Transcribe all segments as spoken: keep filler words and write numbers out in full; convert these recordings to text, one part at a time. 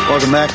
Welcome back.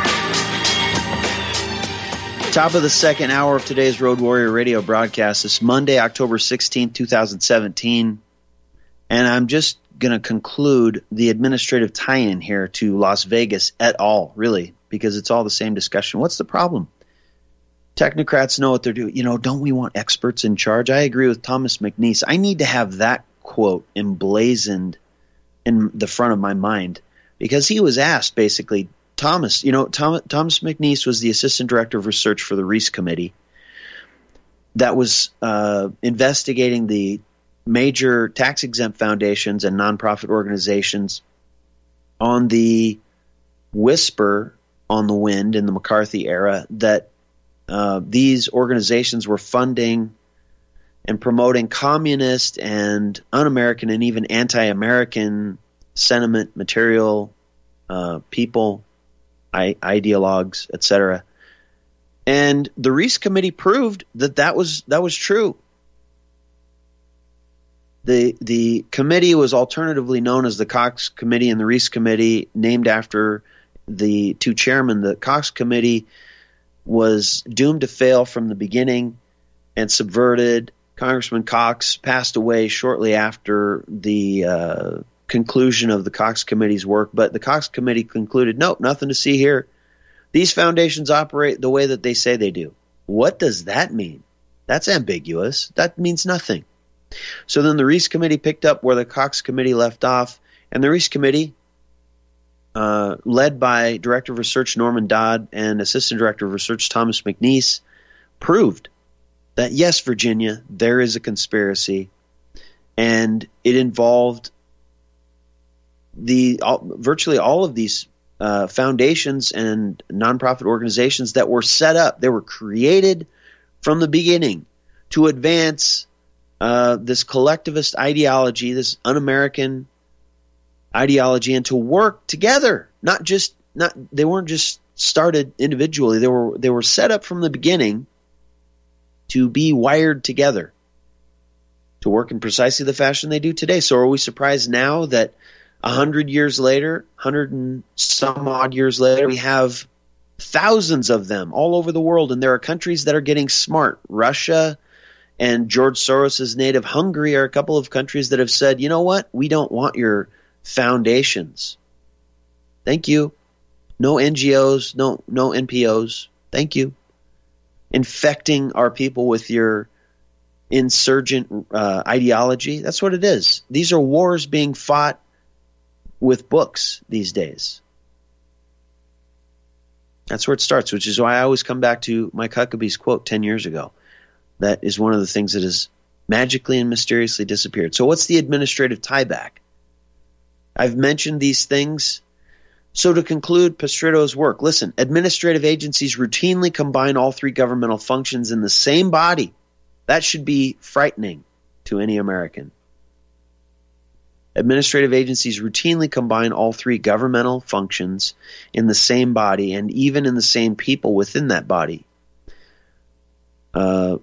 Top of the second hour of today's Road Warrior radio broadcast. It's Monday, October sixteenth, twenty seventeen. And I'm just going to conclude the administrative tie-in here to Las Vegas et al., really, because it's all the same discussion. What's the problem? Technocrats know what they're doing. You know, don't we want experts in charge? I agree with Thomas McNeese. I need to have that quote emblazoned in the front of my mind, because he was asked, basically, Thomas, you know, Tom, Thomas McNeese was the assistant director of research for the Reese Committee that was uh, investigating the major tax-exempt foundations and nonprofit organizations on the whisper on the wind in the McCarthy era that uh, these organizations were funding and promoting communist and un-American and even anti-American sentiment, material, uh, people, I- ideologues, et cetera. And the Reese Committee proved that that was that was true. The the committee was alternatively known as the Cox Committee and the Reese Committee, named after the two chairmen. The Cox Committee was doomed to fail from the beginning and subverted. Congressman Cox passed away shortly after the uh, conclusion of the Cox Committee's work, but the Cox Committee concluded, nope, nothing to see here. These foundations operate the way that they say they do. What does that mean? That's ambiguous. That means nothing. So then the Reese Committee picked up where the Cox Committee left off, and the Reese Committee, uh, led by Director of Research Norman Dodd and Assistant Director of Research Thomas McNeese, proved that, yes, Virginia, there is a conspiracy, and it involved the all, virtually all of these uh, foundations and nonprofit organizations that were set up. They were created from the beginning to advance uh, this collectivist ideology, this un-American ideology, and to work together. Not just not they weren't just started individually. They were they were set up from the beginning to be wired together to work in precisely the fashion they do today. So are we surprised now that a hundred years later, hundred and some odd years later, we have thousands of them all over the world, and there are countries that are getting smart. Russia and George Soros's native Hungary are a couple of countries that have said, you know what, we don't want your foundations. Thank you. No N G Os, no no N P Os. Thank you. Infecting our people with your insurgent uh, ideology. That's what it is. These are wars being fought with books these days. That's where it starts, which is why I always come back to Mike Huckabee's quote ten years ago. That is one of the things that has magically and mysteriously disappeared. So what's the administrative tieback? I've mentioned these things. So to conclude Pestritto's work, listen, administrative agencies routinely combine all three governmental functions in the same body. That should be frightening to any American. Administrative agencies routinely combine all three governmental functions in the same body and even in the same people within that body. Uh,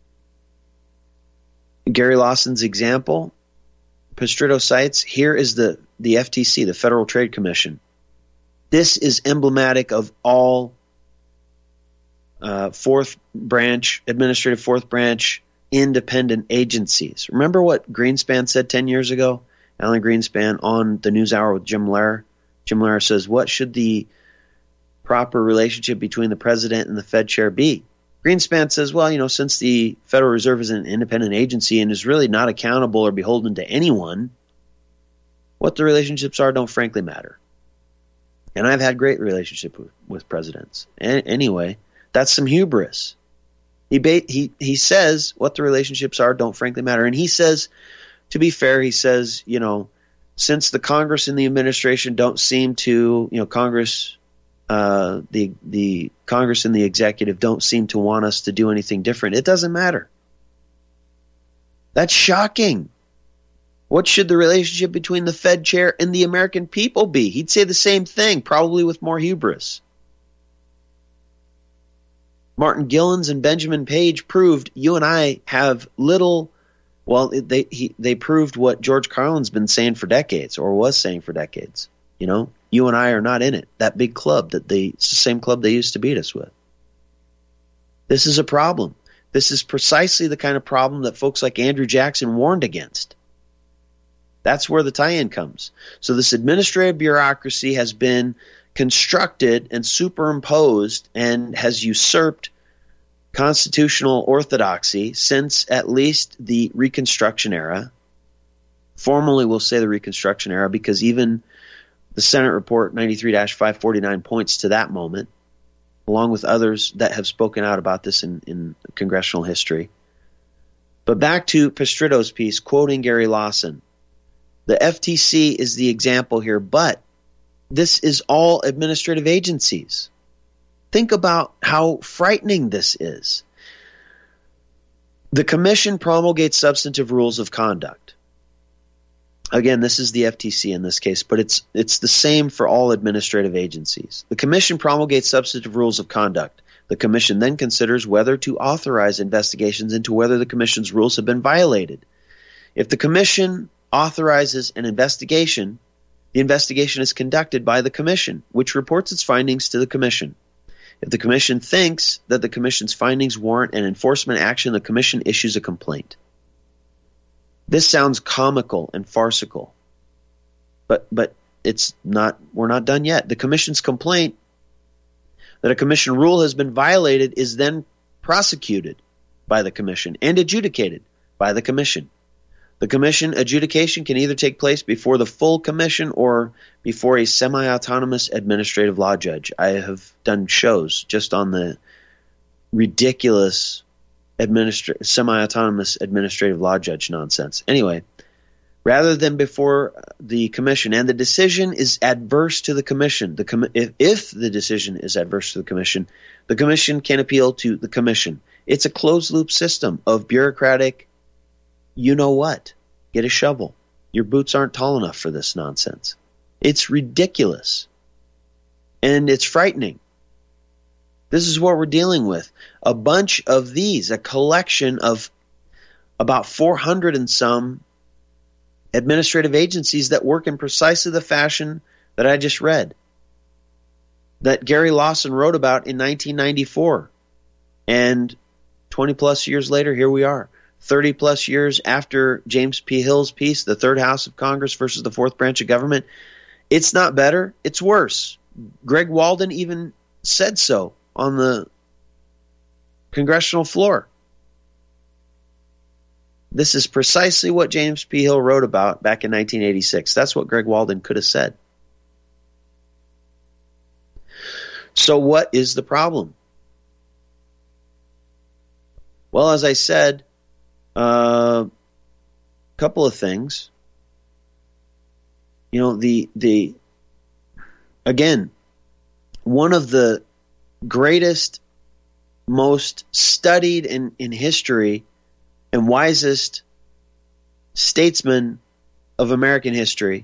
Gary Lawson's example, Pestritto cites, here is the, the F T C, the Federal Trade Commission. This is emblematic of all uh, fourth branch, administrative fourth branch, independent agencies. Remember what Greenspan said ten years ago? Alan Greenspan on the NewsHour with Jim Lehrer. Jim Lehrer says, what should the proper relationship between the president and the Fed chair be? Greenspan says, well, you know, since the Federal Reserve is an independent agency and is really not accountable or beholden to anyone, what the relationships are don't frankly matter. And I've had great relationship with, with presidents. A- anyway, that's some hubris. He, ba- he he says what the relationships are don't frankly matter. And he says, to be fair, he says, you know, since the Congress and the administration don't seem to, you know, Congress, uh, the the Congress and the executive don't seem to want us to do anything different, it doesn't matter. That's shocking. What should the relationship between the Fed chair and the American people be? He'd say the same thing, probably with more hubris. Martin Gillens and Benjamin Page proved you and I have little, well, they he, they proved what George Carlin's been saying for decades, or was saying for decades, you know? you and I are not in it. That big club that they, it's the same club they used to beat us with. This is a problem. This is precisely the kind of problem that folks like Andrew Jackson warned against. That's where the tie-in comes. So this administrative bureaucracy has been constructed and superimposed and has usurped constitutional orthodoxy since at least the Reconstruction era. Formally, we'll say the Reconstruction era because even the Senate Report ninety-three dash five forty-nine points to that moment, along with others that have spoken out about this in, in congressional history. But back to Pestritto's piece, quoting Gary Lawson. The F T C is the example here, but this is all administrative agencies. Think about how frightening this is. The commission promulgates substantive rules of conduct. Again, this is the F T C in this case, but it's it's the same for all administrative agencies. The commission promulgates substantive rules of conduct. The commission then considers whether to authorize investigations into whether the commission's rules have been violated. If the commission authorizes an investigation, the investigation is conducted by the commission, which reports its findings to the commission. If the commission thinks that the commission's findings warrant an enforcement action, the commission issues a complaint. This sounds comical and farcical, but but it's not. We're not done yet. The commission's complaint that a commission rule has been violated is then prosecuted by the commission and adjudicated by the commission. The commission adjudication can either take place before the full commission or before a semi-autonomous administrative law judge. I have done shows just on the ridiculous administra- semi-autonomous administrative law judge nonsense. Anyway, rather than before the commission, and the decision is adverse to the commission, the com- if, if the decision is adverse to the commission, the commission can appeal to the commission. It's a closed-loop system of bureaucratic you know what? Get a shovel. Your boots aren't tall enough for this nonsense. It's ridiculous. And it's frightening. This is what we're dealing with. A bunch of these, a collection of about four hundred and some administrative agencies that work in precisely the fashion that I just read, that Gary Lawson wrote about in nineteen ninety-four. And twenty plus years later, here we are. thirty plus years after James P. Hill's piece, The Third House of Congress versus the Fourth Branch of Government. It's not better, it's worse. Greg Walden even said so on the congressional floor. This is precisely what James P. Hill wrote about back in nineteen eighty-six. That's what Greg Walden could have said. So what is the problem? Well, as I said, a uh, couple of things. You know, the the again, one of the greatest, most studied in, in history and wisest statesman of American history,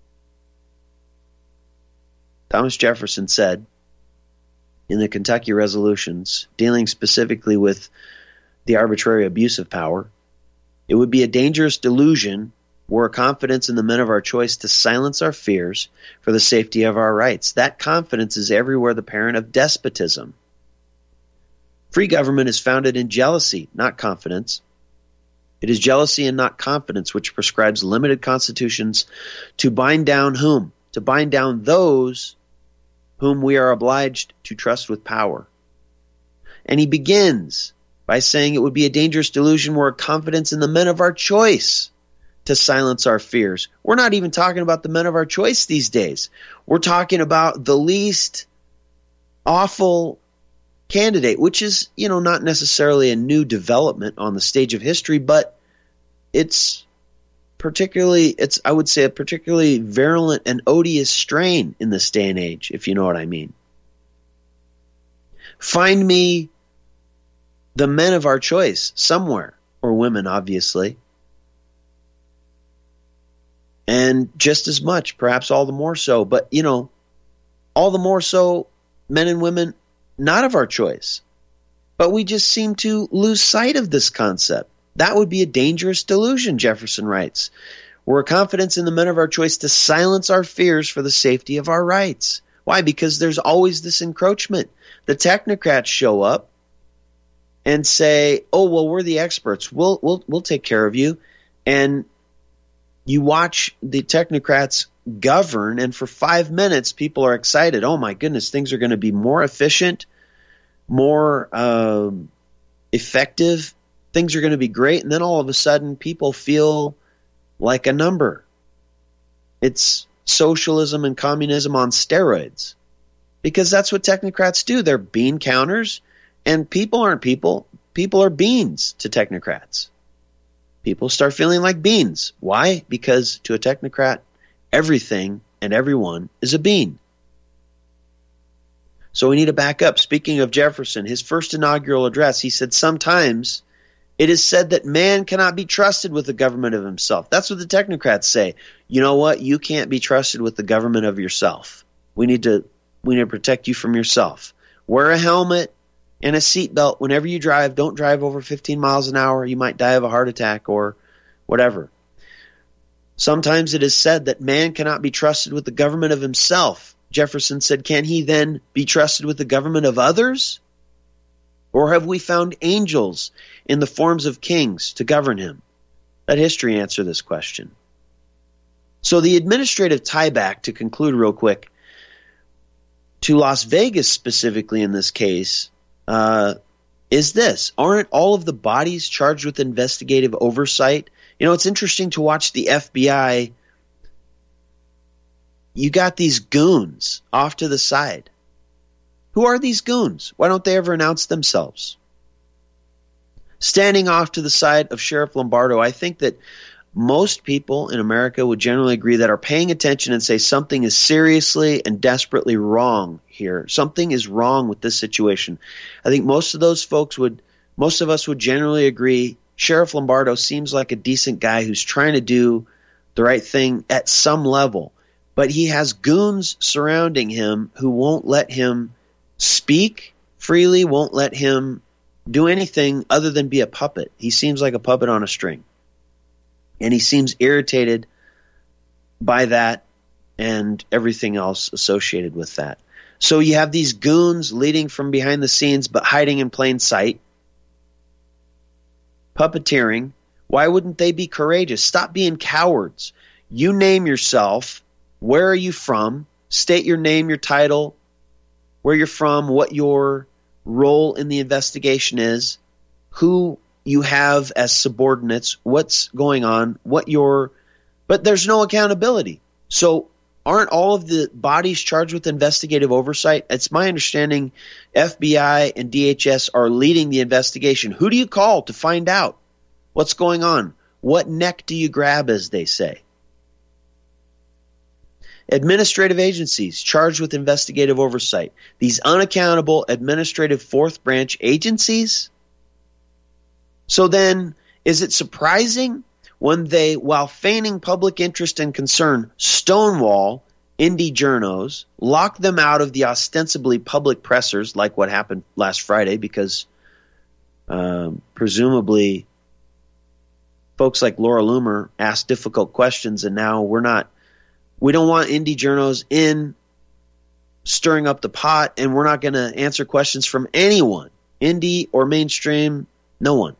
Thomas Jefferson, said in the Kentucky Resolutions, dealing specifically with the arbitrary abuse of power, it would be a dangerous delusion were a confidence in the men of our choice to silence our fears for the safety of our rights. That confidence is everywhere the parent of despotism. Free government is founded in jealousy, not confidence. It is jealousy and not confidence which prescribes limited constitutions to bind down whom? To bind down those whom we are obliged to trust with power. And he begins by saying it would be a dangerous delusion were a confidence in the men of our choice to silence our fears. We're not even talking about the men of our choice these days. We're talking about the least awful candidate, which is, you know, not necessarily a new development on the stage of history, but it's particularly, it's, I would say, a particularly virulent and odious strain in this day and age, if you know what I mean. Find me the men of our choice somewhere, or women, obviously. And just as much, perhaps all the more so, but, you know, all the more so, men and women not of our choice. But we just seem to lose sight of this concept. That would be a dangerous delusion, Jefferson writes, We're a confidence in the men of our choice to silence our fears for the safety of our rights. Why? Because there's always this encroachment. The technocrats show up and say, "Oh, well, we're the experts. We'll we'll we'll take care of you." And you watch the technocrats govern, and for five minutes, people are excited. Oh my goodness, things are going to be more efficient, more uh, effective. Things are going to be great. And then all of a sudden, people feel like a number. It's socialism and communism on steroids, because that's what technocrats do. They're bean counters, and people aren't people. People are beans to technocrats. People start feeling like beans. Why? Because to a technocrat, everything and everyone is a bean. So we need to back up. Speaking of Jefferson, his first inaugural address, he said, "Sometimes it is said that man cannot be trusted with the government of himself." That's what the technocrats say. You know what? You can't be trusted with the government of yourself. We need to we need to protect you from yourself. Wear a helmet and a seatbelt whenever you drive. Don't drive over fifteen miles an hour. You might die of a heart attack or whatever. Sometimes it is said that man cannot be trusted with the government of himself. Jefferson said, can he then be trusted with the government of others? Or have we found angels in the forms of kings to govern him? Let history answer this question. So the administrative tieback, to conclude real quick, to Las Vegas specifically in this case, uh, is this. Aren't all of the bodies charged with investigative oversight? You know, it's interesting to watch the F B I. You got these goons off to the side. Who are these goons? Why don't they ever announce themselves? Standing off to the side of Sheriff Lombardo, I think that most people in America would generally agree that are paying attention and say something is seriously and desperately wrong here. Something is wrong with this situation. I think most of those folks would, most of us would generally agree Sheriff Lombardo seems like a decent guy who's trying to do the right thing at some level. But he has goons surrounding him who won't let him speak freely, won't let him do anything other than be a puppet. He seems like a puppet on a string. And he seems irritated by that and everything else associated with that. So you have these goons leading from behind the scenes but hiding in plain sight. Puppeteering. Why wouldn't they be courageous? Stop being cowards. You name yourself. Where are you from? State your name, your title, where you're from, what your role in the investigation is, who you have as subordinates, what's going on, what your – but there's no accountability. So aren't all of the bodies charged with investigative oversight? It's my understanding F B I and D H S are leading the investigation. Who do you call to find out what's going on? What neck do you grab, as they say? Administrative agencies charged with investigative oversight. These unaccountable administrative fourth branch agencies. So then, is it surprising when they, while feigning public interest and concern, stonewall indie journos, lock them out of the ostensibly public pressers, like what happened last Friday, because um, presumably folks like Laura Loomer asked difficult questions, and now we're not We don't want indie journos in stirring up the pot, and we're not going to answer questions from anyone, indie or mainstream, no one.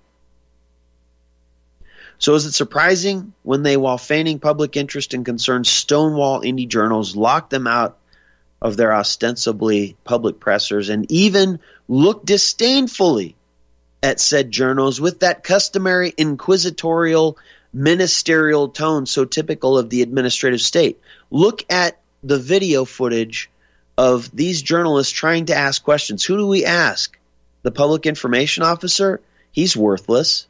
So is it surprising when they, while feigning public interest and concern, stonewall indie journals, lock them out of their ostensibly public pressers, and even look disdainfully at said journals with that customary inquisitorial ministerial tone so typical of the administrative state? Look at the video footage of these journalists trying to ask questions. Who do we ask? The public information officer? He's worthless.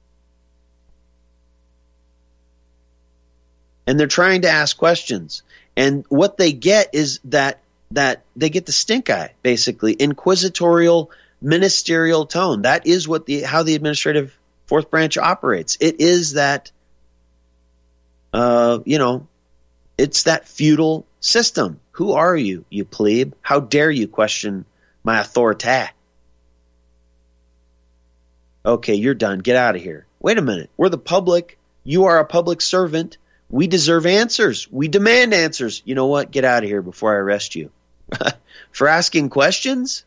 And they're trying to ask questions. And what they get is that that they get the stink eye, basically. Inquisitorial, ministerial tone. That is what the how the administrative fourth branch operates. It is that Uh, you know, it's that feudal system. Who are you, you plebe? How dare you question my authority? Okay, you're done. Get out of here. Wait a minute. We're the public. You are a public servant. We deserve answers. We demand answers. You know what? Get out of here before I arrest you. For asking questions?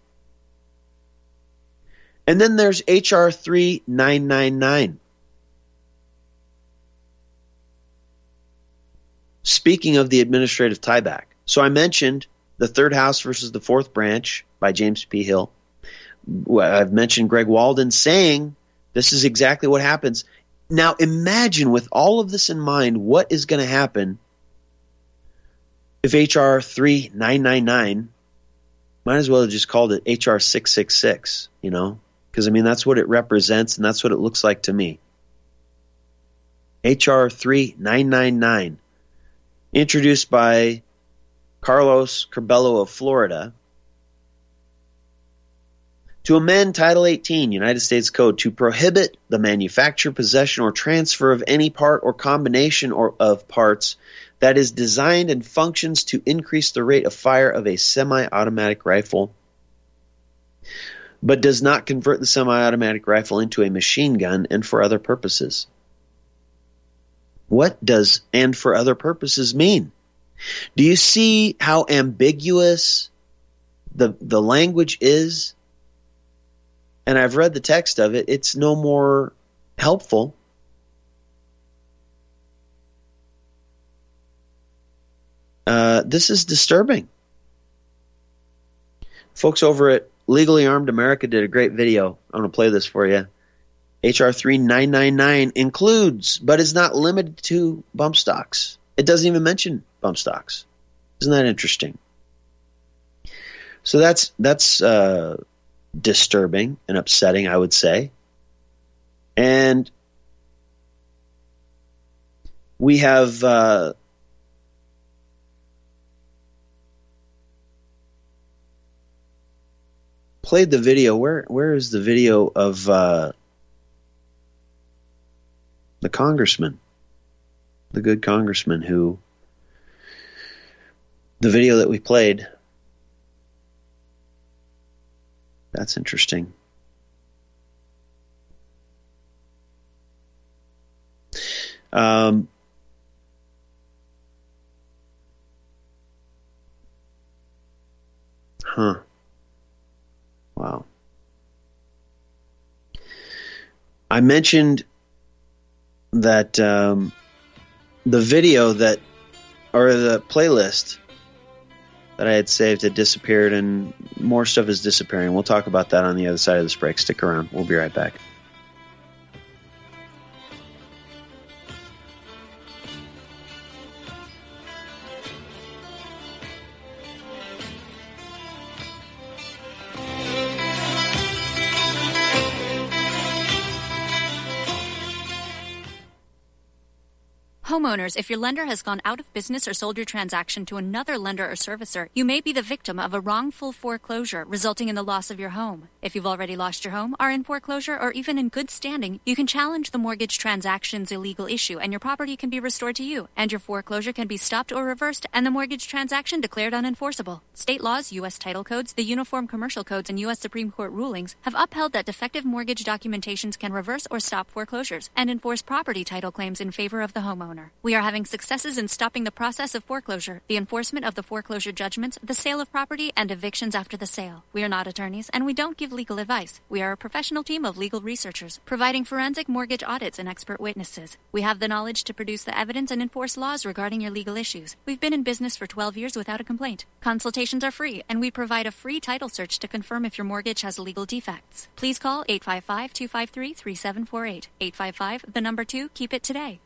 And then there's H R three nine nine nine. Speaking of the administrative tieback. So I mentioned the third house versus the fourth branch by James P. Hill. I've mentioned Greg Walden saying this is exactly what happens. Now imagine, with all of this in mind, what is going to happen if H R three nine nine nine, might as well have just called it H R six six six, you know, because I mean that's what it represents and that's what it looks like to me. H R three nine nine nine, introduced by Carlos Curbelo of Florida, to amend Title eighteen United States Code to prohibit the manufacture, possession, or transfer of any part or combination or of parts that is designed and functions to increase the rate of fire of a semi-automatic rifle, but does not convert the semi-automatic rifle into a machine gun and for other purposes. What does "and for other purposes" mean? Do you see how ambiguous the the language is? And I've read the text of it. It's no more helpful. Uh, this is disturbing. Folks over at Legally Armed America did a great video. I'm going to play this for you. H R three nine nine nine includes, but is not limited to, bump stocks. It doesn't even mention bump stocks. Isn't that interesting? So that's that's uh, disturbing and upsetting, I would say. And we have uh, played the video. Where where is the video of uh, the congressman, the good congressman who, the video that we played? That's interesting. Um, huh. Wow. I mentioned that um, the video that, or the playlist that I had saved had disappeared, and more stuff is disappearing. We'll talk about that on the other side of this break. Stick around. We'll be right back. Homeowners, if your lender has gone out of business or sold your transaction to another lender or servicer, you may be the victim of a wrongful foreclosure, resulting in the loss of your home. If you've already lost your home, are in foreclosure, or even in good standing, you can challenge the mortgage transaction's illegal issue, and your property can be restored to you, and your foreclosure can be stopped or reversed, and the mortgage transaction declared unenforceable. State laws, U S title codes, the Uniform Commercial Codes, and U S Supreme Court rulings have upheld that defective mortgage documentations can reverse or stop foreclosures and enforce property title claims in favor of the homeowner. We are having successes in stopping the process of foreclosure, the enforcement of the foreclosure judgments, the sale of property, and evictions after the sale. We are not attorneys, and we don't give legal advice. We are a professional team of legal researchers, providing forensic mortgage audits and expert witnesses. We have the knowledge to produce the evidence and enforce laws regarding your legal issues. We've been in business for twelve years without a complaint. Consultations are free, and we provide a free title search to confirm if your mortgage has legal defects. Please call eight five five, two five three, three seven four eight. eight five five, the number two, keep it today.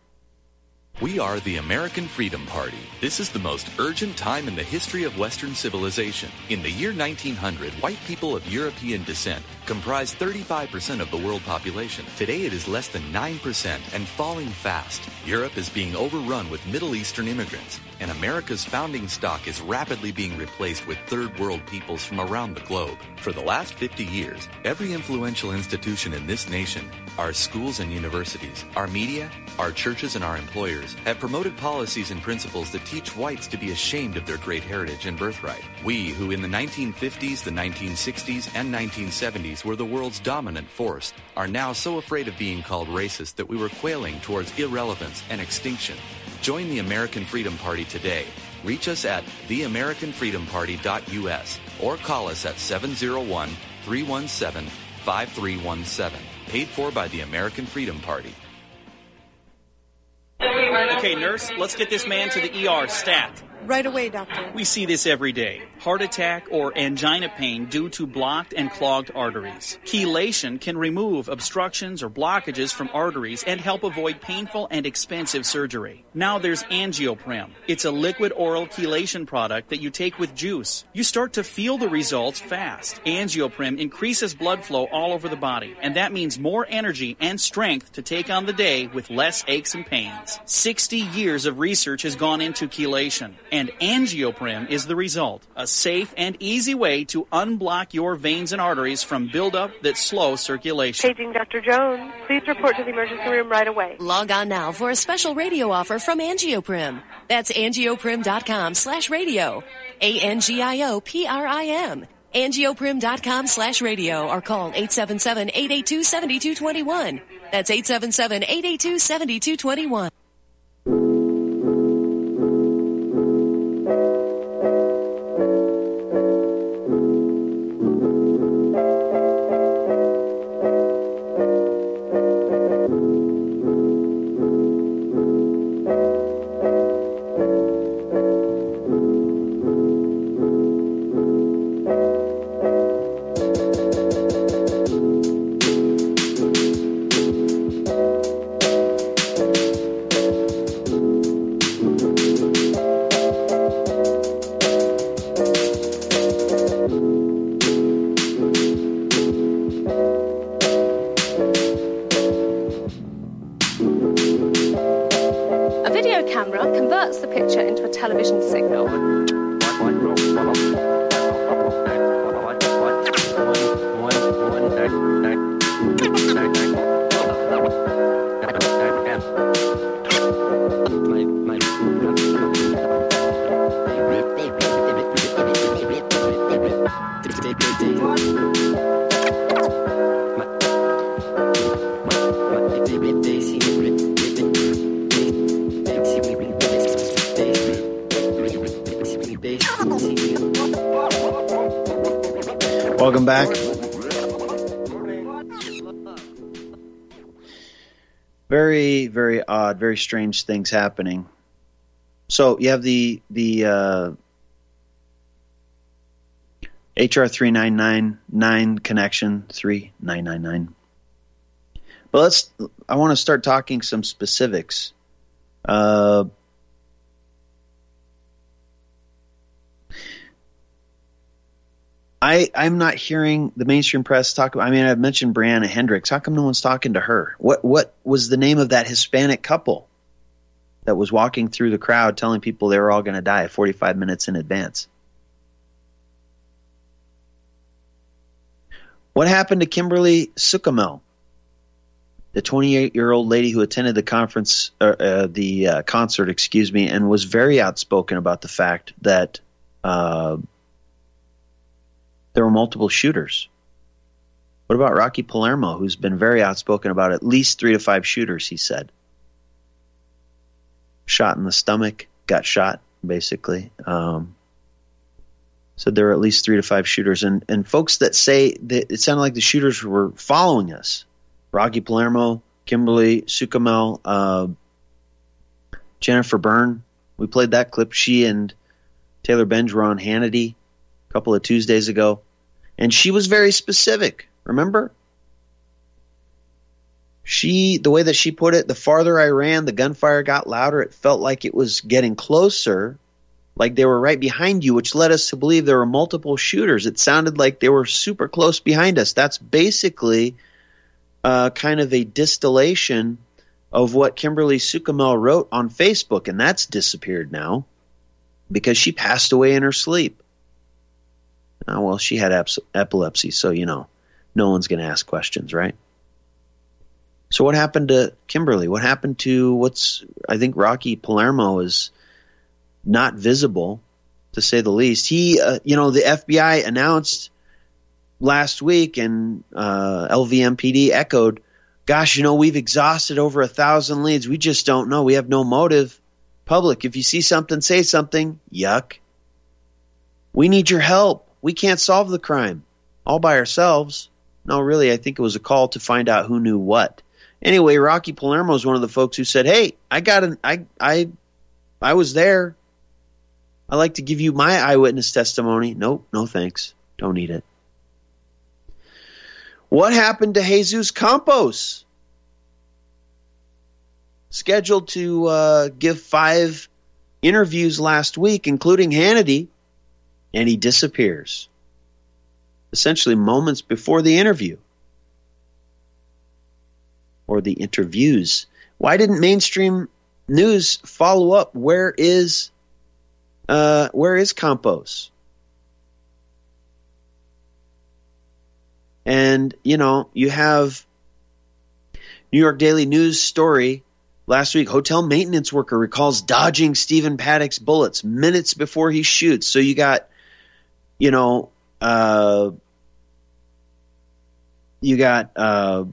We are the American Freedom Party. This is the most urgent time in the history of Western civilization. In the year nineteen hundred, white people of European descent comprised thirty-five percent of the world population. Today it is less than nine percent and falling fast. Europe is being overrun with Middle Eastern immigrants, and America's founding stock is rapidly being replaced with third world peoples from around the globe. For the last fifty years, every influential institution in this nation, our schools and universities, our media, our churches, and our employers have promoted policies and principles that teach whites to be ashamed of their great heritage and birthright. We, who in the nineteen fifties, the nineteen sixties, and nineteen seventies were the world's dominant force, are now so afraid of being called racist that we were quailing towards irrelevance and extinction. Join the American Freedom Party today. Reach us at the american freedom party dot u s or call us at seven oh one, three one seven, five three one seven. Paid for by the American Freedom Party. Okay, nurse, let's get this man to the E R stat. Right away, doctor. We see this every day. Heart attack or angina pain due to blocked and clogged arteries. Chelation can remove obstructions or blockages from arteries and help avoid painful and expensive surgery. Now there's Angioprim. It's a liquid oral chelation product that you take with juice. You start to feel the results fast. Angioprim increases blood flow all over the body, and that means more energy and strength to take on the day with less aches and pains. sixty years of research has gone into chelation, and Angioprim is the result. A safe and easy way to unblock your veins and arteries from buildup that slow circulation. Paging Doctor Jones. Please report to the emergency room right away. Log on now for a special radio offer from Angioprim. That's angioprim.com slash radio. A N G I O P R I M. angioprim.com slash radio or call eight seven seven, eight eight two, seven two two one. That's eight seven seven, eight eight two, seven two two one. Welcome back. Very, very odd, very strange things happening. So you have the the uh, H R three nine nine nine connection, three nine nine nine. But let's. I want to start talking some specifics. Uh, I, I'm not hearing the mainstream press talk about, I mean, I've mentioned Brianna Hendricks. How come no one's talking to her? What what was the name of that Hispanic couple that was walking through the crowd telling people they were all going to die forty-five minutes in advance? What happened to Kimberly Suckamel, the twenty-eight-year-old lady who attended the conference, uh, uh, the uh, concert, excuse me, and was very outspoken about the fact that uh, there were multiple shooters? What about Rocky Palermo, who's been very outspoken about at least three to five shooters, he said. Shot in the stomach, got shot, basically. Um, said there were at least three to five shooters. And, and folks that say that it sounded like the shooters were following us. Rocky Palermo, Kimberly Suckamel, uh, Jennifer Byrne. We played that clip. She and Taylor Benj were on Hannity a couple of Tuesdays ago, and she was very specific. Remember? She, the way that she put it, the farther I ran, the gunfire got louder. It felt like it was getting closer, like they were right behind you, which led us to believe there were multiple shooters. It sounded like they were super close behind us. That's basically uh, kind of a distillation of what Kimberly Suckamel wrote on Facebook, and that's disappeared now because she passed away in her sleep. Oh, well, she had ep- epilepsy, so, you know, no one's going to ask questions, right? So what happened to Kimberly? What happened to what's, I think Rocky Palermo is not visible, to say the least. He, uh, you know, the F B I announced last week, and uh, L V M P D echoed, gosh, you know, we've exhausted over a thousand leads. We just don't know. We have no motive. Public, if you see something, say something. Yuck. We need your help. We can't solve the crime all by ourselves. No, really, I think it was a call to find out who knew what. Anyway, Rocky Palermo is one of the folks who said, hey, I got an, I, I, I was there. I'd like to give you my eyewitness testimony. Nope, no thanks. Don't need it. What happened to Jesus Campos? Scheduled to uh, give five interviews last week, including Hannity, and he disappears. Essentially moments before the interview. Or the interviews. Why didn't mainstream news follow up? Where is uh, where is Campos? And, you know, you have New York Daily News story last week. Hotel maintenance worker recalls dodging Stephen Paddock's bullets minutes before he shoots. So you got, you know, uh, you got uh,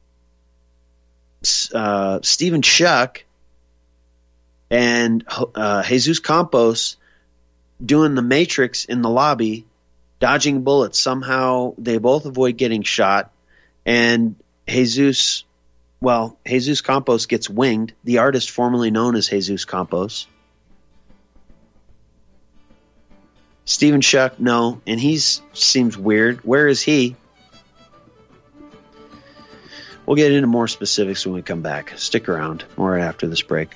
uh, Stephen Schuck and uh, Jesus Campos doing the Matrix in the lobby, dodging bullets. Somehow they both avoid getting shot. And Jesus, well, Jesus Campos gets winged, the artist formerly known as Jesus Campos. Stephen Schuck, no, and he seems weird. Where is he? We'll get into more specifics when we come back. Stick around. More right after this break.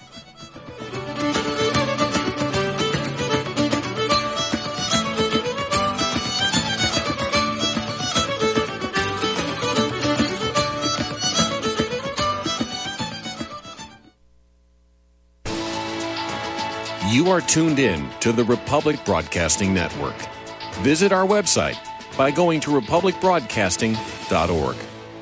You are tuned in to the Republic Broadcasting Network. Visit our website by going to republic broadcasting dot org.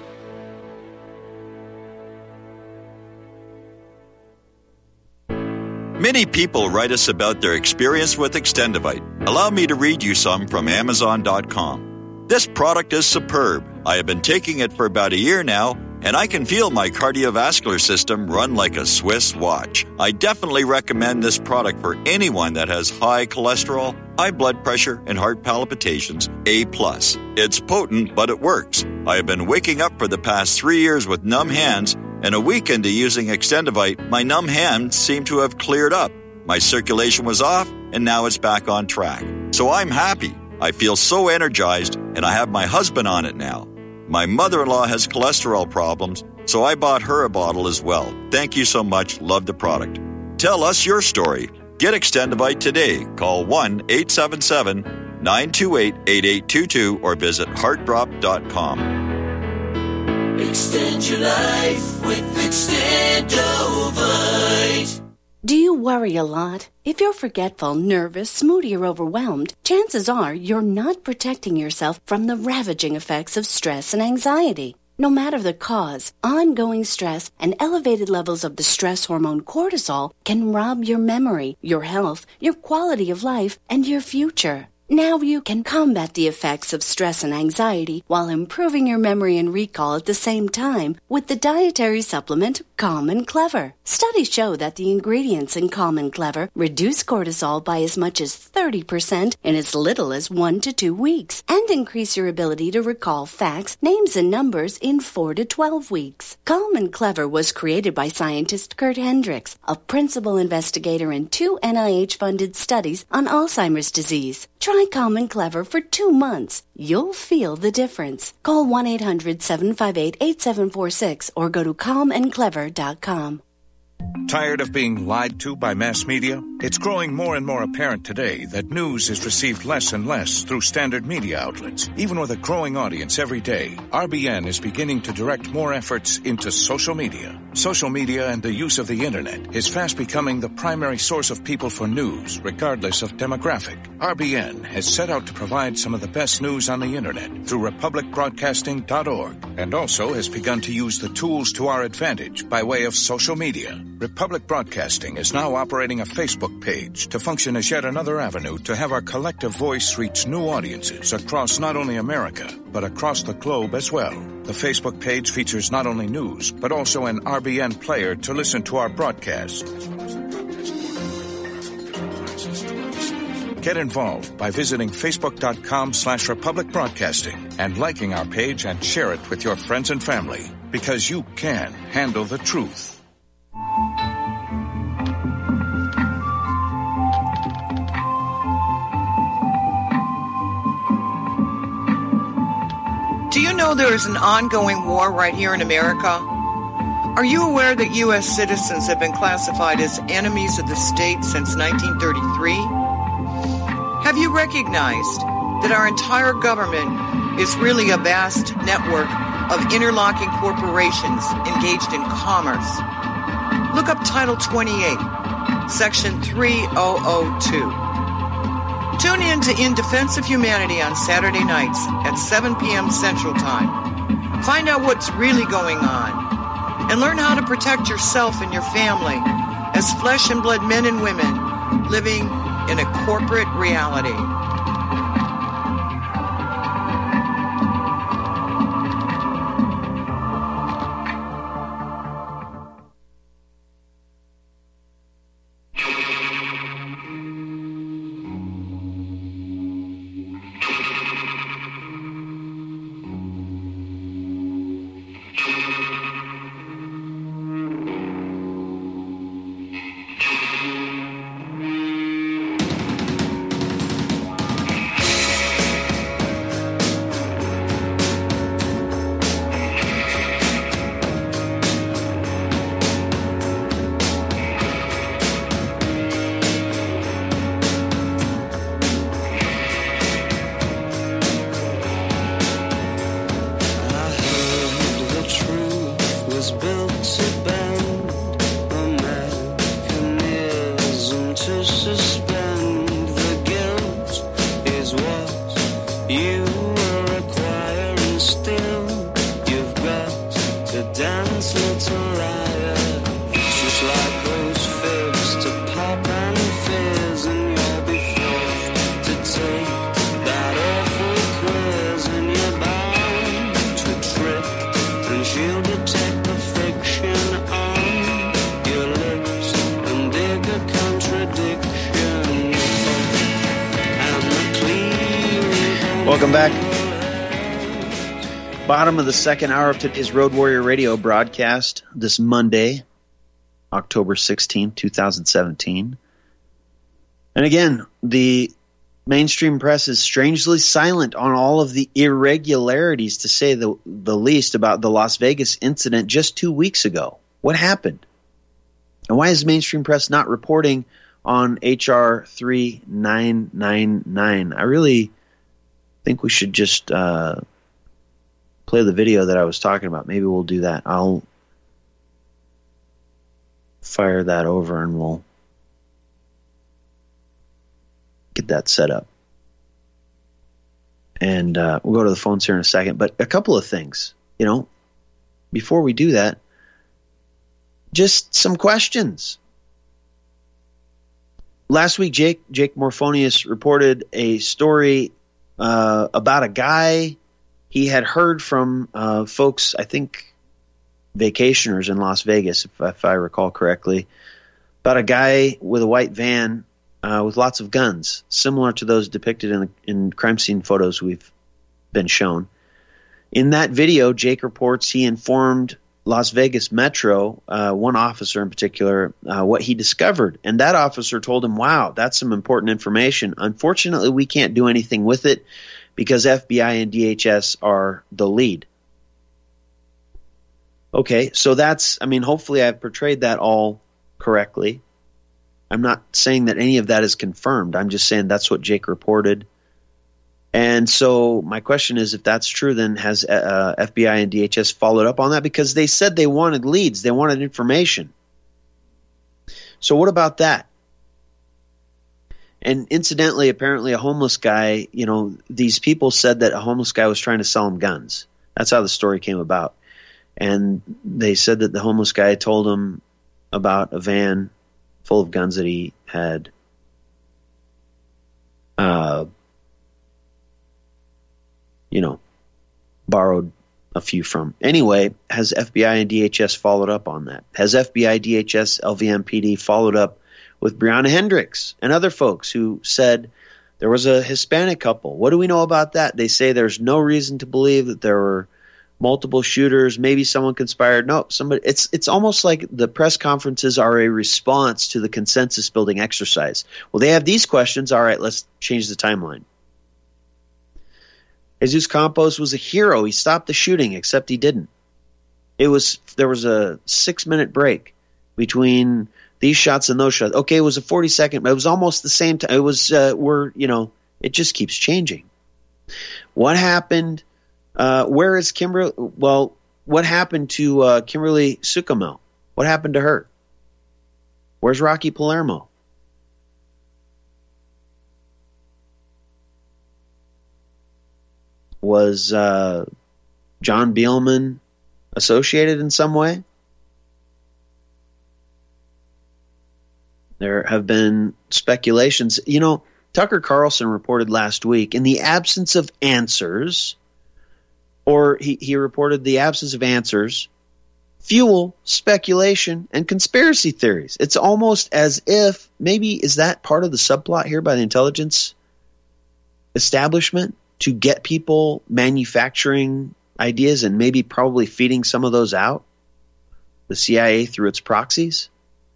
Many people write us about their experience with Extendivite. Allow me to read you some from amazon dot com. This product is superb. I have been taking it for about a year now, and I can feel my cardiovascular system run like a Swiss watch. I definitely recommend this product for anyone that has high cholesterol, high blood pressure, and heart palpitations, A plus. It's potent, but it works. I have been waking up for the past three years with numb hands, and a week into using Extendivite, my numb hands seem to have cleared up. My circulation was off, and now it's back on track. So I'm happy. I feel so energized, and I have my husband on it now. My mother-in-law has cholesterol problems, so I bought her a bottle as well. Thank you so much. Love the product. Tell us your story. Get Extendivite today. Call one eight seven seven, nine two eight, eight eight two two or visit heart drop dot com. Extend your life with Extendivite. Do you worry a lot? If you're forgetful, nervous, moody, or overwhelmed, chances are you're not protecting yourself from the ravaging effects of stress and anxiety. No matter the cause, ongoing stress and elevated levels of the stress hormone cortisol can rob your memory, your health, your quality of life, and your future. Now you can combat the effects of stress and anxiety while improving your memory and recall at the same time with the dietary supplement Calm and Clever. Studies show that the ingredients in Calm and Clever reduce cortisol by as much as thirty percent in as little as one to two weeks and increase your ability to recall facts, names, and numbers in four to twelve weeks. Calm and Clever was created by scientist Kurt Hendricks, a principal investigator in two N I H-funded studies on Alzheimer's disease. Try Calm and Clever for two months. You'll feel the difference. Call one eight hundred, seven five eight, eight seven four six or go to calm and clever dot com. Tired of being lied to by mass media? It's growing more and more apparent today that news is received less and less through standard media outlets. Even with a growing audience every day, R B N is beginning to direct more efforts into social media. Social media and the use of the internet is fast becoming the primary source of people for news, regardless of demographic. R B N has set out to provide some of the best news on the internet through republic broadcasting dot org and also has begun to use the tools to our advantage by way of social media. Republic Broadcasting is now operating a Facebook page to function as yet another avenue to have our collective voice reach new audiences across not only America, but across the globe as well. The Facebook page features not only news, but also an R B N player to listen to our broadcasts. Get involved by visiting facebook.com slash Republic Broadcasting and liking our page and share it with your friends and family, because you can handle the truth. Do you know there is an ongoing war right here in America? Are you aware that U S citizens have been classified as enemies of the state since nineteen thirty-three? Have you recognized that our entire government is really a vast network of interlocking corporations engaged in commerce? Look up Title twenty-eight, Section three thousand two. Tune in to In Defense of Humanity on Saturday nights at seven p.m. Central Time. Find out what's really going on and learn how to protect yourself and your family as flesh and blood men and women living in a corporate reality. Welcome back. Bottom of the second hour of today's Road Warrior Radio broadcast this Monday, October sixteenth, twenty seventeen. And again, the mainstream press is strangely silent on all of the irregularities, to say the, the least, about the Las Vegas incident just two weeks ago. What happened? And why is mainstream press not reporting on H R thirty-nine ninety-nine? I really think we should just uh, play the video that I was talking about. Maybe we'll do that. I'll fire that over and we'll get that set up. And uh, we'll go to the phones here in a second. But a couple of things, you know, before we do that, just some questions. Last week, Jake Jake Morphonius reported a story uh, about a guy he had heard from uh, folks, I think vacationers in Las Vegas, if, if I recall correctly, about a guy with a white van uh, with lots of guns, similar to those depicted in, in crime scene photos we've been shown. In that video, Jake reports he informed Las Vegas Metro, uh, one officer in particular, uh, what he discovered. And that officer told him, wow, that's some important information. Unfortunately, we can't do anything with it because F B I and D H S are the lead. Okay, so that's, I mean, hopefully I've portrayed that all correctly. I'm not saying that any of that is confirmed. I'm just saying that's what Jake reported. And so my question is, if that's true, then has uh, F B I and D H S followed up on that? Because they said they wanted leads. They wanted information. So what about that? And incidentally, apparently a homeless guy, you know, these people said that a homeless guy was trying to sell them guns. That's how the story came about. And they said that the homeless guy told him about a van full of guns that he had uh you know, borrowed a few from. Anyway, has F B I and D H S followed up on that? Has F B I, D H S, L V M P D followed up with Breonna Hendricks and other folks who said There was a Hispanic couple. What do we know about that? They say there's no reason to believe that there were multiple shooters. Maybe someone conspired. No, somebody. It's it's almost like the press conferences are a response to the consensus building exercise. Well, they have these questions. All right, let's change the timeline. Jesus Campos was a hero. He stopped the shooting, except he didn't. It was there was a six minute break between these shots and those shots. Okay, it was a forty second, but it was almost the same time. It was uh, we're you know it just keeps changing. What happened? Uh, where is Kimberly? Well, what happened to uh, Kimberly Sucamel? What happened to her? Where's Rocky Palermo? Was uh, John Beelman associated in some way? There have been speculations. You know, Tucker Carlson reported last week, in the absence of answers, or he, he reported the absence of answers, fuel speculation and conspiracy theories. It's almost as if, maybe is that part of the subplot here by the intelligence establishment to get people manufacturing ideas and maybe probably feeding some of those out? The C I A through its proxies?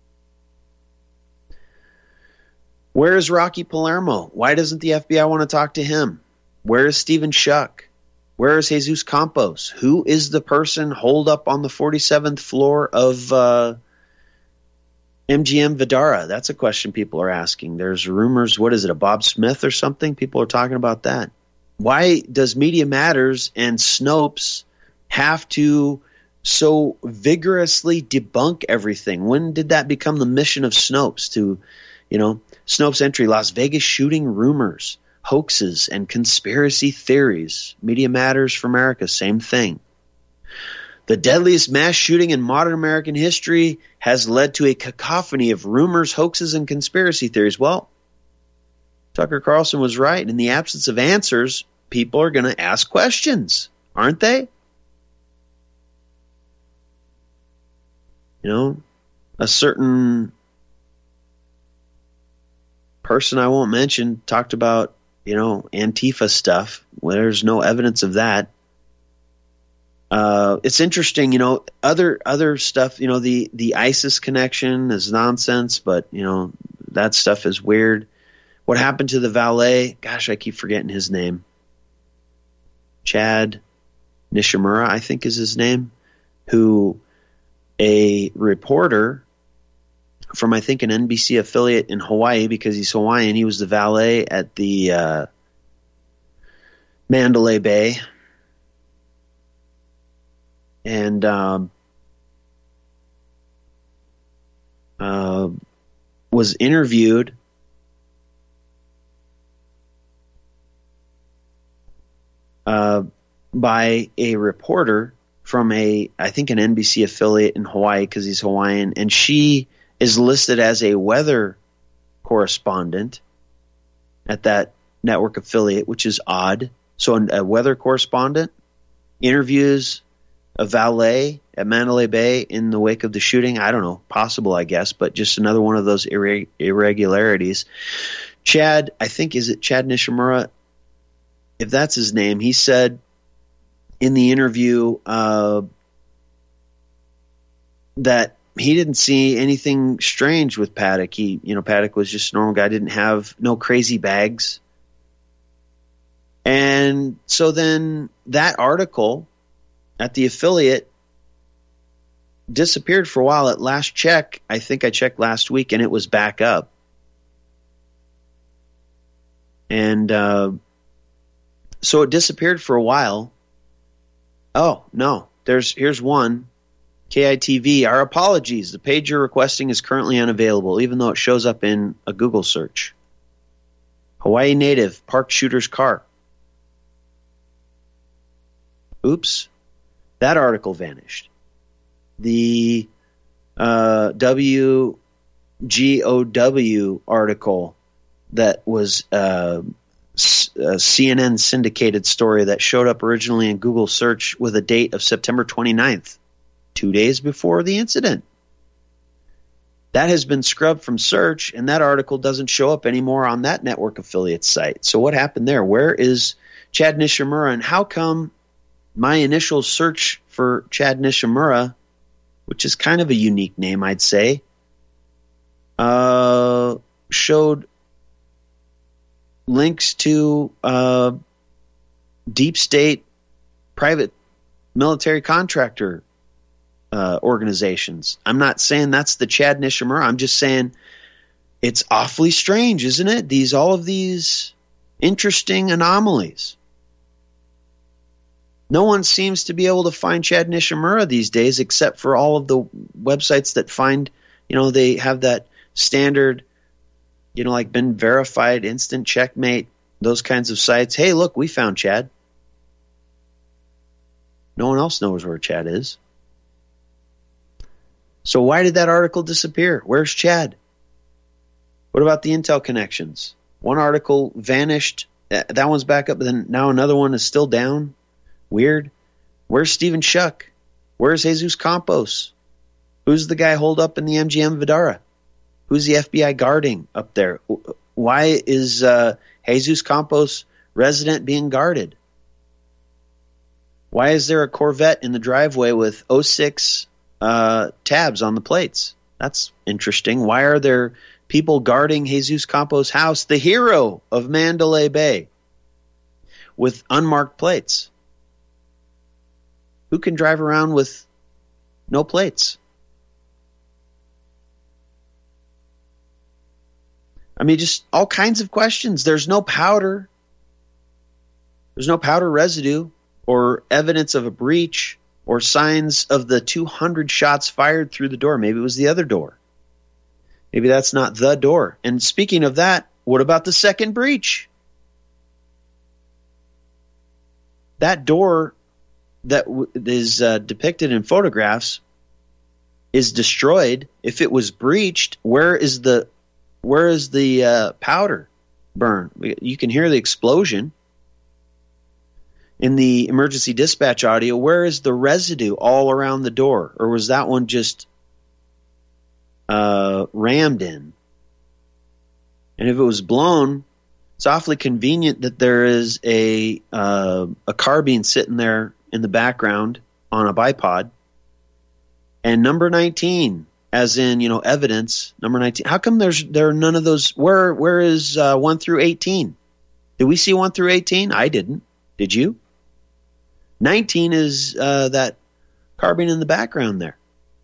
Where is Rocky Palermo? Why doesn't the F B I want to talk to him? Where is Stephen Schuck? Where is Jesus Campos? Who is the person holed up on the forty-seventh floor of uh, M G M Vidara? That's a question people are asking. There's rumors, what is it, a Bob Smith or something? People are talking about that. Why does Media Matters and Snopes have to so vigorously debunk everything? When did that become the mission of Snopes? To, you know, Snopes entry, Las Vegas shooting rumors, hoaxes, and conspiracy theories. Media Matters for America, same thing. The deadliest mass shooting in modern American history has led to a cacophony of rumors, hoaxes, and conspiracy theories. Well, Tucker Carlson was right. In the absence of answers, people are going to ask questions, aren't they? You know, a certain person I won't mention talked about, you know, Antifa stuff. Well, there's no evidence of that. Uh, it's interesting, you know, other other stuff, you know, the, the ISIS connection is nonsense, but, you know, that stuff is weird. What happened to the valet? Gosh, I keep forgetting his name. Chad Nishimura, I think is his name, who a reporter from, I think, an N B C affiliate in Hawaii, because he's Hawaiian, he was the valet at the uh, Mandalay Bay. And um, uh, was interviewed uh, by a reporter from a, I think, an N B C affiliate in Hawaii, because he's Hawaiian, and she is listed as a weather correspondent at that network affiliate, which is odd. So a weather correspondent interviews a valet at Mandalay Bay in the wake of the shooting. I don't know, possible, I guess, but just another one of those irre- irregularities. Chad, I think, is it Chad Nishimura? If that's his name, he said in the interview uh, that he didn't see anything strange with Paddock. He, you know, Paddock was just a normal guy, didn't have no crazy bags. And so then that article at the affiliate disappeared for a while. At last check, I think I checked last week, and it was back up. And uh, so it disappeared for a while. Oh, no. There's here's one. K I T V, our apologies. The page you're requesting is currently unavailable, even though it shows up in a Google search. Hawaii native parked shooter's car. Oops. That article vanished. The uh, W G O W article that was uh, a C N N syndicated story that showed up originally in Google search with a date of September twenty-ninth. Two days before the incident. That has been scrubbed from search, and that article doesn't show up anymore on that network affiliate site. So what happened there? Where is Chad Nishimura, and how come my initial search for Chad Nishimura, which is kind of a unique name, I'd say, uh, showed links to uh, deep state private military contractor uh, organizations? I'm not saying that's the Chad Nishimura. I'm just saying it's awfully strange, isn't it? These all of these interesting anomalies. No one seems to be able to find Chad Nishimura these days, except for all of the websites that find, you know, they have that standard, you know, like been verified, instant checkmate, those kinds of sites. Hey, look, we found Chad. No one else knows where Chad is. So why did that article disappear? Where's Chad? What about the Intel connections? One article vanished. That one's back up, but then now another one is still down. Weird. Where's Stephen Schuck? Where's Jesus Campos? Who's the guy holed up in the M G M Vidara? Who's the F B I guarding up there? Why is uh, Jesus Campos resident being guarded? Why is there a Corvette in the driveway with oh six uh, tabs on the plates? That's interesting. Why are there people guarding Jesus Campos' house, the hero of Mandalay Bay, with unmarked plates? Who can drive around with no plates? I mean, just all kinds of questions. There's no powder. There's no powder residue or evidence of a breach or signs of the two hundred shots fired through the door. Maybe it was the other door. Maybe that's not the door. And speaking of that, what about the second breach? That door that w- is uh, depicted in photographs is destroyed. If it was breached, where is the where is the uh, powder burn? You can hear the explosion in the emergency dispatch audio. Where is the residue all around the door? Or was that one just uh, rammed in? And if it was blown, it's awfully convenient that there is a uh, a carbine sitting there in the background on a bipod. And number nineteen, as in, you know, evidence, number nineteen. How come there's there are none of those? Where Where is uh, one through eighteen? Did we see one through eighteen? I didn't. Did you? nineteen is uh, that carbine in the background there.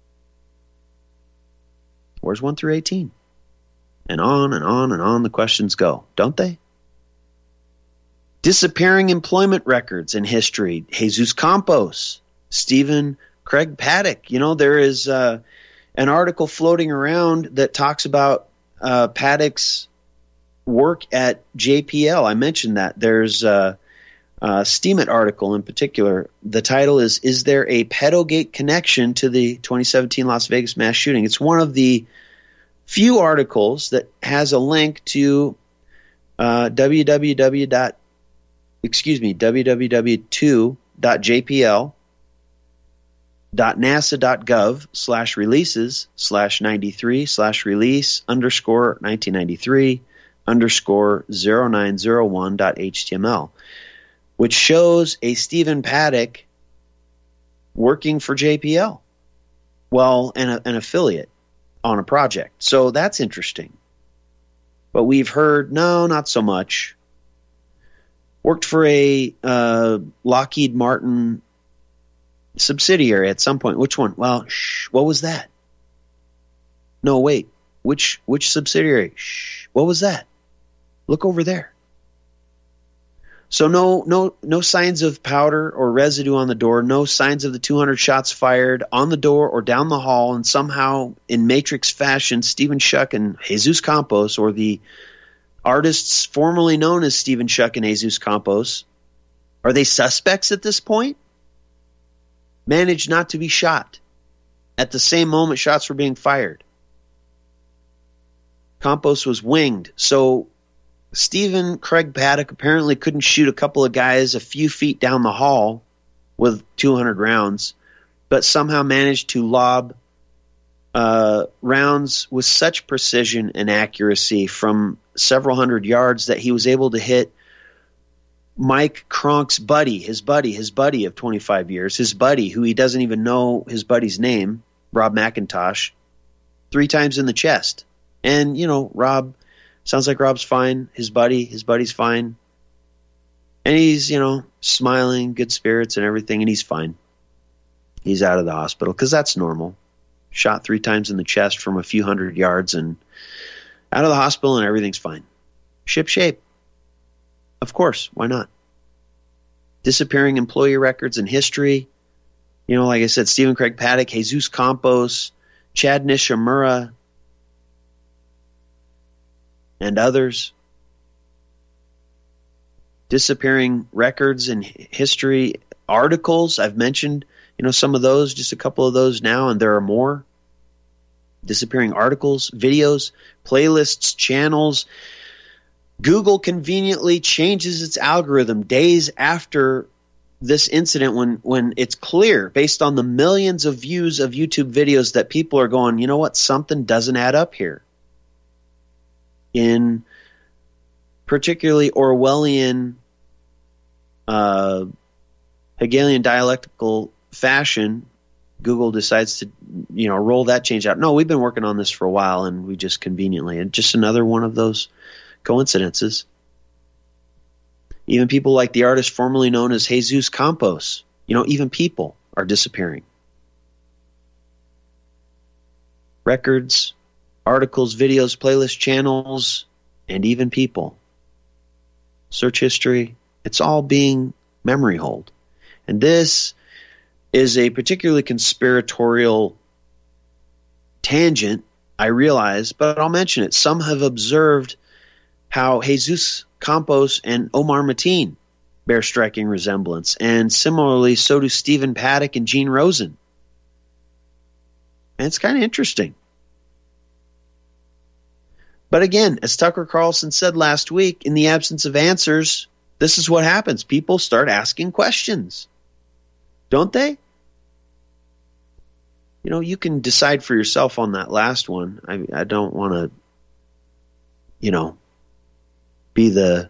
Where's one through eighteen? And on and on and on the questions go, don't they? Disappearing employment records in history. Jesus Campos, Stephen Craig Paddock. You know, there is uh, an article floating around that talks about uh, Paddock's work at J P L. I mentioned that. There's uh, a Steemit article in particular. The title is, Is There a Pedogate Connection to the twenty seventeen Las Vegas mass shooting? It's one of the few articles that has a link to uh, www. Excuse me, www two dot j p l dot nasa dot gov slash releases slash ninety-three slash release underscore nineteen ninety-three underscore zero nine zero one dot h t m l, which shows a Stephen Paddock working for J P L. Well, and a, an affiliate on a project. So that's interesting. But we've heard, no, not so much. Worked for a uh, Lockheed Martin subsidiary at some point. Which one? Well, shh, what was that? No, wait. Which which subsidiary? Shh, what was that? Look over there. So no no no signs of powder or residue on the door, no signs of the two hundred shots fired on the door or down the hall, and somehow in Matrix fashion, Stephen Schuck and Jesus Campos, or the artists formerly known as Stephen Schuck and Jesus Campos, are they suspects at this point? Managed not to be shot at the same moment shots were being fired. Campos was winged. So Stephen Craig Paddock apparently couldn't shoot a couple of guys a few feet down the hall with two hundred rounds, but somehow managed to lob uh, rounds with such precision and accuracy from several hundred yards that he was able to hit Mike Cronk's buddy, his buddy, his buddy of twenty-five years, his buddy, who he doesn't even know his buddy's name, Rob McIntosh, three times in the chest. And, you know, Rob, sounds like Rob's fine. His buddy, his buddy's fine. And he's, you know, smiling, good spirits and everything, and he's fine. He's out of the hospital because that's normal. Shot three times in the chest from a few hundred yards and out of the hospital and everything's fine. Ship shape. Of course, why not? Disappearing employee records and history. You know, like I said, Stephen Craig Paddock, Jesus Campos, Chad Nishimura, and others. Disappearing records and history articles. I've mentioned, you know, some of those, just a couple of those now, and there are more. Disappearing articles, videos, playlists, channels. Google conveniently changes its algorithm days after this incident when, when it's clear, based on the millions of views of YouTube videos, that people are going, you know what, something doesn't add up here. In particularly Orwellian, uh, Hegelian dialectical fashion, Google decides to, you know, roll that change out. No, we've been working on this for a while, and we just conveniently, and just another one of those coincidences. Even people like the artist formerly known as Jesus Campos, you know, even people are disappearing. Records, articles, videos, playlists, channels, and even people. Search history, it's all being memory holed. And this is a particularly conspiratorial tangent, I realize, but I'll mention it. Some have observed how Jesus Campos and Omar Mateen bear striking resemblance, and similarly, so do Stephen Paddock and Gene Rosen. And it's kind of interesting. But again, as Tucker Carlson said last week, in the absence of answers, this is what happens. People start asking questions. Don't they? You know, you can decide for yourself on that last one. I, I don't want to, you know, be the...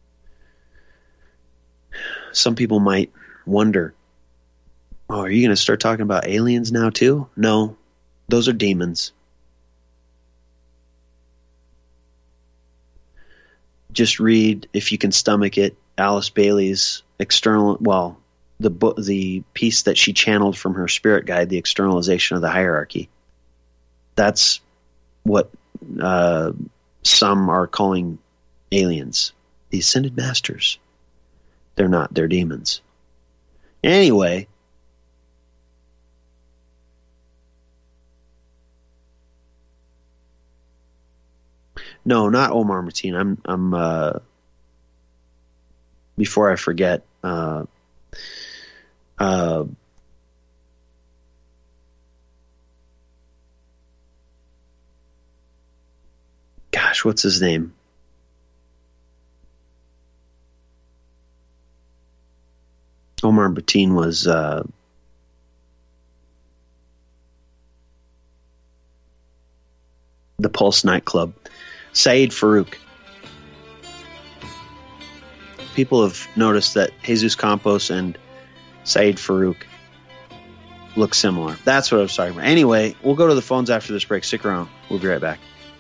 Some people might wonder, oh, are you going to start talking about aliens now too? No, those are demons. Just read, if you can stomach it, Alice Bailey's external, well, the book, the piece that she channeled from her spirit guide, The Externalization of the Hierarchy. That's what uh, some are calling aliens, the Ascended Masters. They're not, they're demons. Anyway, no, not Omar Mateen. I'm, I'm, uh, before I forget, uh, uh, gosh, what's his name? Omar Mateen was, uh, the Pulse nightclub. Saeed Farouk. People have noticed that Jesus Campos and Saeed Farouk look similar. That's what I was talking about. Anyway, we'll go to the phones after this break. Stick around. We'll be right back.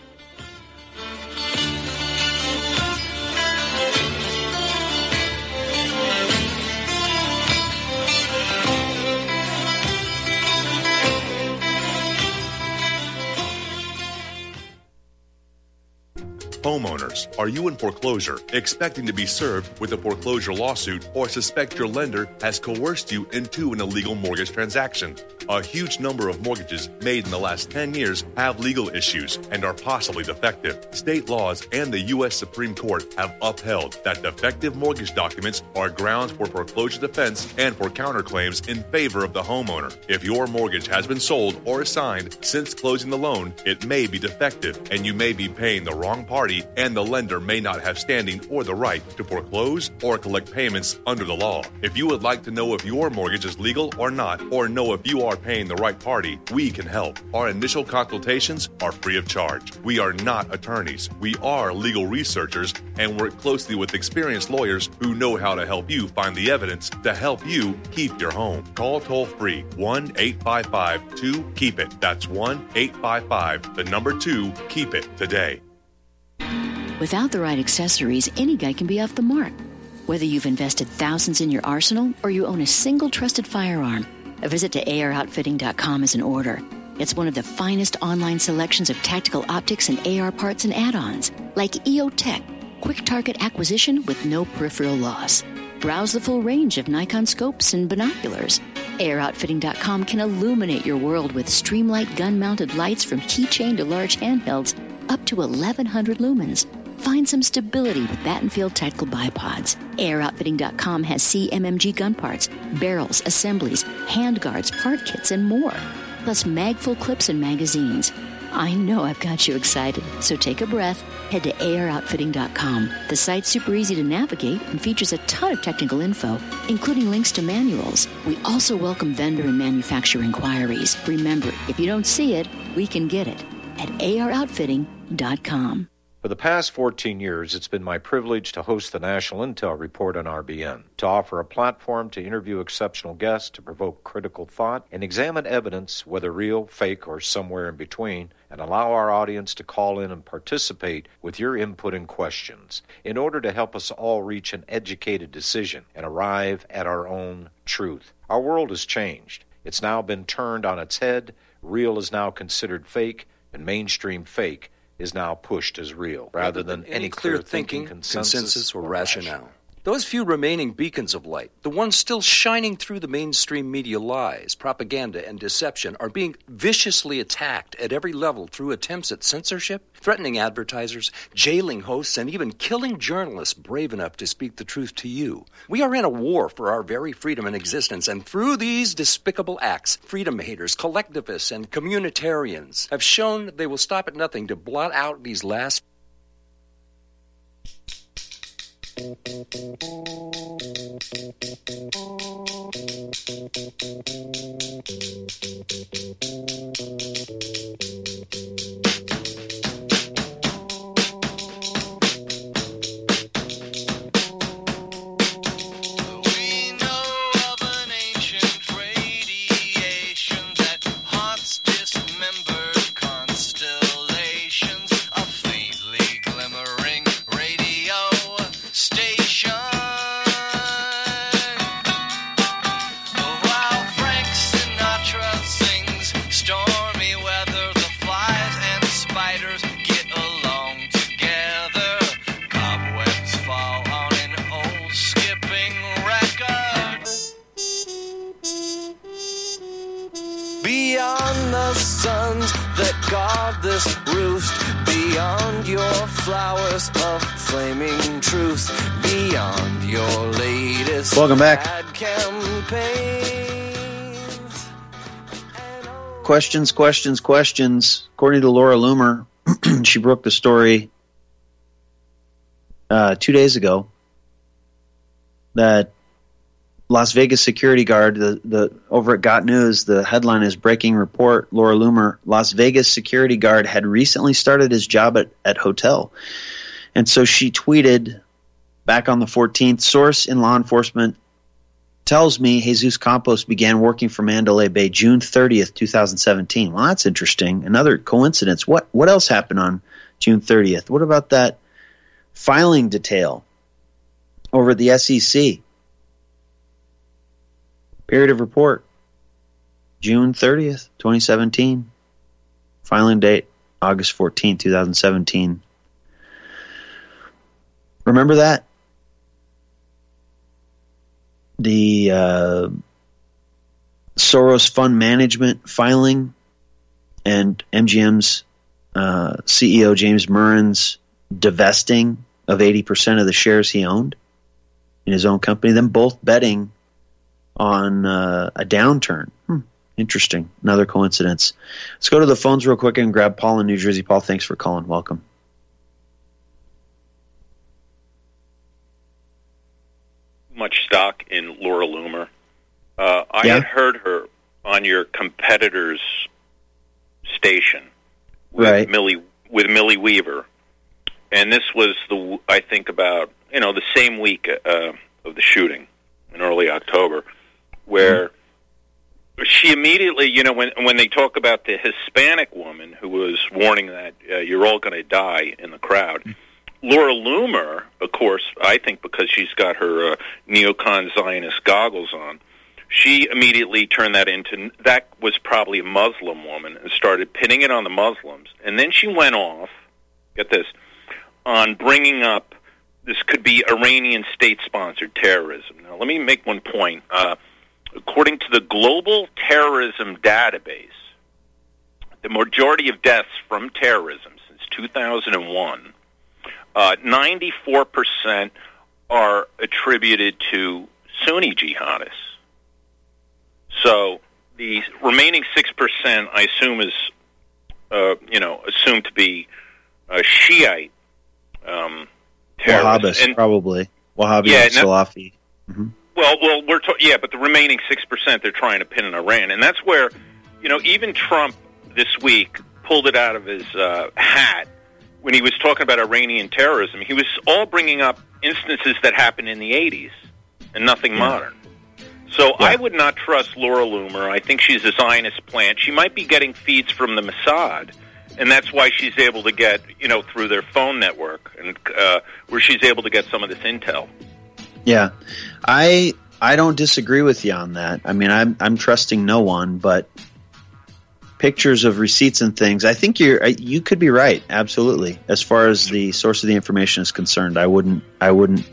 Homeowners, are you in foreclosure, expecting to be served with a foreclosure lawsuit, or suspect your lender has coerced you into an illegal mortgage transaction? A huge number of mortgages made in the last ten years have legal issues and are possibly defective. State laws and the U S Supreme Court have upheld that defective mortgage documents are grounds for foreclosure defense and for counterclaims in favor of the homeowner. If your mortgage has been sold or assigned since closing the loan, it may be defective and you may be paying the wrong party, and the lender may not have standing or the right to foreclose or collect payments under the law. If you would like to know if your mortgage is legal or not, or know if you are paying the right party, we can help. Our initial consultations are free of charge. We are not attorneys. We are legal researchers and work closely with experienced lawyers who know how to help you find the evidence to help you keep your home. Call toll-free one eight five five two keep it. That's one eight five five, the number two, keep it today. Without the right accessories, any guy can be off the mark. Whether you've invested thousands in your arsenal or you own a single trusted firearm, a visit to A R outfitting dot com is in order. It's one of the finest online selections of tactical optics and A R parts and add-ons, like E O Tech, quick target acquisition with no peripheral loss. Browse the full range of Nikon scopes and binoculars. A R outfitting dot com can illuminate your world with Streamlight gun-mounted lights from keychain to large handhelds up to eleven hundred lumens. Find some stability with Battenfield Tactical Bipods. A R outfitting dot com has C M M G gun parts, barrels, assemblies, handguards, part kits, and more. Plus mag-full clips and magazines. I know I've got you excited, so take a breath. Head to A R outfitting dot com. The site's super easy to navigate and features a ton of technical info, including links to manuals. We also welcome vendor and manufacturer inquiries. Remember, if you don't see it, we can get it at A R outfitting dot com. For the past fourteen years, it's been my privilege to host the National Intel Report on R B N, to offer a platform to interview exceptional guests, to provoke critical thought, and examine evidence, whether real, fake, or somewhere in between, and allow our audience to call in and participate with your input and questions in order to help us all reach an educated decision and arrive at our own truth. Our world has changed. It's now been turned on its head. Real is now considered fake, and mainstream fake is now pushed as real, rather than any clear thinking, consensus, consensus or rationale. Those few remaining beacons of light, the ones still shining through the mainstream media lies, propaganda, and deception, are being viciously attacked at every level through attempts at censorship, threatening advertisers, jailing hosts, and even killing journalists brave enough to speak the truth to you. We are in a war for our very freedom and existence, and through these despicable acts, freedom haters, collectivists, and communitarians have shown they will stop at nothing to blot out these last beyond the suns that guard this roost, beyond your flowers of flaming truth, beyond your latest Welcome back. ad campaigns. Questions, questions, questions. According to Laura Loomer, she broke the story uh, two days ago that Las Vegas security guard, the, the over at Got News, the headline is breaking report, Laura Loomer, Las Vegas security guard had recently started his job at, at hotel. And so she tweeted back on the fourteenth, source in law enforcement tells me Jesus Campos began working for Mandalay Bay June thirtieth, twenty seventeen. Well, that's interesting. Another coincidence. What what else happened on June thirtieth? What about that filing detail over at the S E C? Period of report, June thirtieth, twenty seventeen. Filing date, August fourteenth, twenty seventeen. Remember that? The uh, Soros Fund Management filing and M G M's uh, C E O James Murren's divesting of eighty percent of the shares he owned in his own company, them both betting on uh, a downturn. Hmm. Interesting. Another coincidence. Let's go to the phones real quick and grab Paul in New Jersey. Paul, thanks for calling. Welcome. Much stock in Laura Loomer. Uh, I yeah? had heard her on your competitor's station with right. Millie with Millie Weaver, and this was the I think about you know the same week uh, of the shooting in early October, where mm-hmm. she immediately you know when when they talk about the Hispanic woman who was warning that uh, you're all going to die in the crowd. Laura Loomer, of course, I think because she's got her uh, neocon Zionist goggles on, she immediately turned that into, that was probably a Muslim woman, and started pinning it on the Muslims. And then she went off, get this, on bringing up, this could be Iranian state-sponsored terrorism. Now, let me make one point. Uh, according to the Global Terrorism Database, the majority of deaths from terrorism since two thousand one, Uh, ninety-four percent are attributed to Sunni jihadists. So the remaining six percent, I assume, is, uh, you know, assumed to be uh, Shiite um, terrorists. Wahhabis, and, probably. Wahhabi yeah, and Salafi. Mm-hmm. Well, well, we're to- yeah, but the remaining six percent they're trying to pin in Iran. And that's where, you know, even Trump this week pulled it out of his uh, hat. When he was talking about Iranian terrorism, he was all bringing up instances that happened in the eighties and nothing yeah. modern. So yeah. I would not trust Laura Loomer. I think she's a Zionist plant. She might be getting feeds from the Mossad, and that's why she's able to get, you know, through their phone network, and uh, where she's able to get some of this intel. Yeah, I I don't disagree with you on that. I mean, I'm I'm trusting no one, but pictures of receipts and things. I think you're you could be right, absolutely. As far as the source of the information is concerned, I wouldn't I wouldn't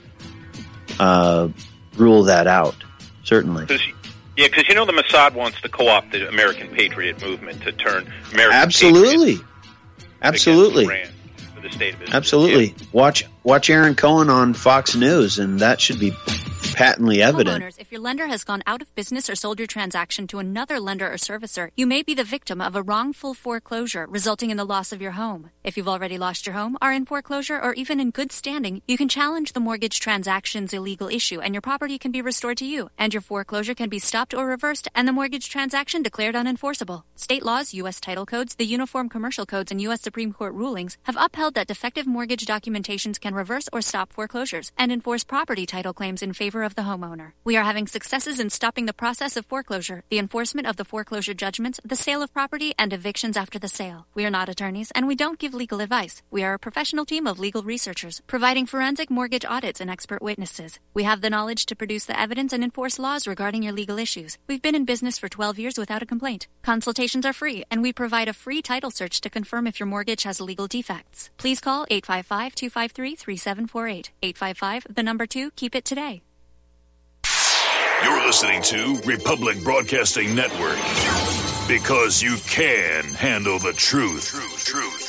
uh, rule that out. Certainly, Cause, yeah, because you know the Mossad wants to co-opt the American Patriot movement to turn American absolutely, absolutely, Iran for the state of Israel. Absolutely. Yeah. Watch watch Aaron Cohen on Fox News, and that should be patently evident. Homeowners, if your lender has gone out of business or sold your transaction to another lender or servicer, you may be the victim of a wrongful foreclosure resulting in the loss of your home. If you've already lost your home, are in foreclosure, or even in good standing, you can challenge the mortgage transaction's illegal issue, and your property can be restored to you, and your foreclosure can be stopped or reversed, and the mortgage transaction declared unenforceable. State laws, U S title codes, the Uniform Commercial Codes, and U S Supreme Court rulings have upheld that defective mortgage documentations can reverse or stop foreclosures and enforce property title claims in favor of the homeowner. We are having successes in stopping the process of foreclosure, the enforcement of the foreclosure judgments, the sale of property, and evictions after the sale. We are not attorneys, and we don't give legal advice. We are a professional team of legal researchers, providing forensic mortgage audits and expert witnesses. We have the knowledge to produce the evidence and enforce laws regarding your legal issues. We've been in business for twelve years without a complaint. Consultations are free, and we provide a free title search to confirm if your mortgage has legal defects. Please call eight five five, two five three, three seven four eight. eight five five, the number two, keep it today. You're listening to Republic Broadcasting Network, because you can handle the truth. Truth, truth.